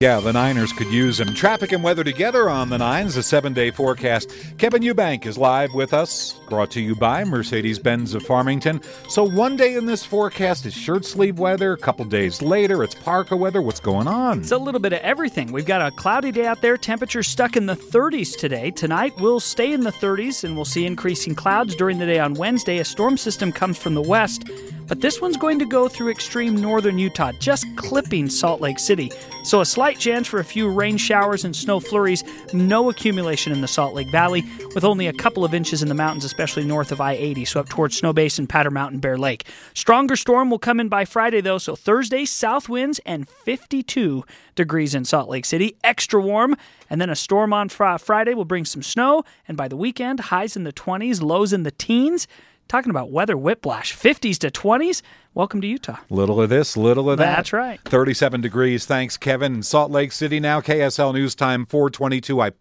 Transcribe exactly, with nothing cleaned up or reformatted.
Yeah, the Niners could use them. Traffic and weather together on the Nines, a seven-day forecast. Kevin Eubank is live with us, brought to you by Mercedes-Benz of Farmington. So one day in this forecast is shirt-sleeve weather. A couple days later, it's parka weather. What's going on? It's a little bit of everything. We've got a cloudy day out there. Temperatures stuck in the thirties today. Tonight, we'll stay in the thirties, and we'll see increasing clouds during the day on Wednesday. A storm system comes from the west, but this one's going to go through extreme northern Utah, just clipping Salt Lake City. So a slight chance for a few rain showers and snow flurries. No accumulation in the Salt Lake Valley, with only a couple of inches in the mountains, especially north of I eighty, so up towards Snow Basin, Powder Mountain, Bear Lake. Stronger storm will come in by Friday, though, so Thursday, south winds and fifty-two degrees in Salt Lake City. Extra warm, and then a storm on fr- Friday will bring some snow, and by the weekend, highs in the twenties, lows in the teens. Talking about weather whiplash, fifties to twenties. Welcome to Utah. Little of this, little of that. That's right. thirty-seven degrees. Thanks, Kevin. Salt Lake City now, K S L News Time, four twenty-two. I